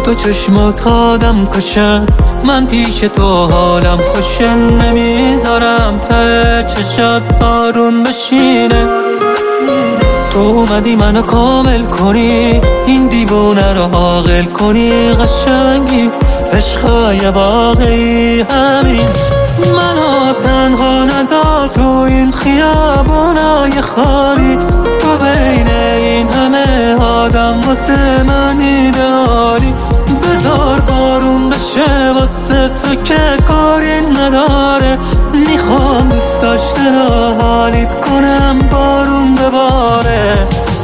تو چشمات آدم کشن، من پیش تو حالم خوشه، نمیذارم ته چشات بارون بشینه. تو اومدی منو کامل کنی، این دیوونه رو عاقل کنی. قشنگی عشقای واقعی همین، منو تنها نذار تو این خیابونای خالی. تو بین این همه آدم واسه من ایدئالی. بذار بارون بشه واسه تو که کاری نداره، میخوام دوست داشتن رو حالیت کنم بارون بباره.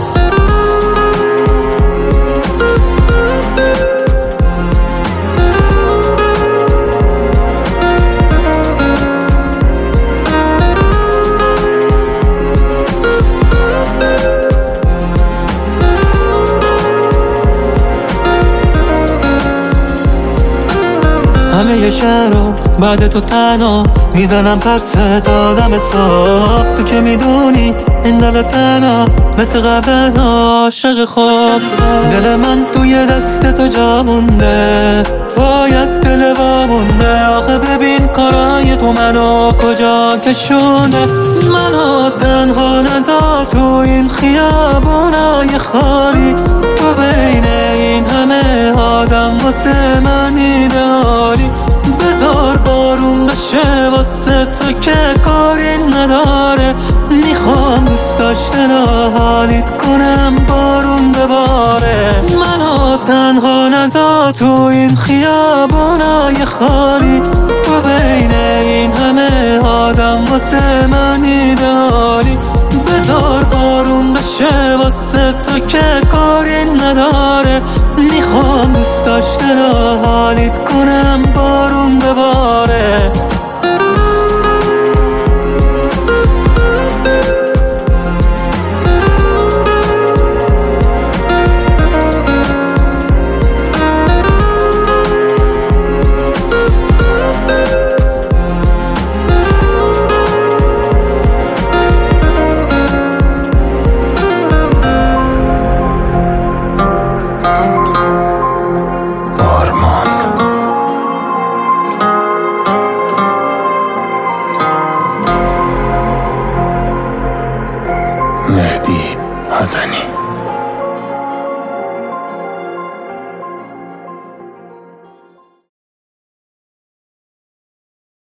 همه یه شهر رو بعد تو تنها میزنم پرس دادم حساب. تو که میدونی این دل تنها مثل قبل عاشق خواب. دل من توی دست تو جا مونده، وای از دل وامونده. آخه ببین کارای تو منو کجا کشونده. منو تنها نذار تو این خیابونای خالی. تو بین این همه آدم واسه من ایدئالی. بذار بارون بشه واسه تو که کاری نداره، میخوام دوست داشتن رو حالیت کنم بارون بباره. منو تنها نذار تو این خیابونای خالی. تو بین این همه آدم واسه من ایدئالی. بذار بارون بشه واسه تو که کاری نداره، میخوام دوست داشتن رو حالیت کنم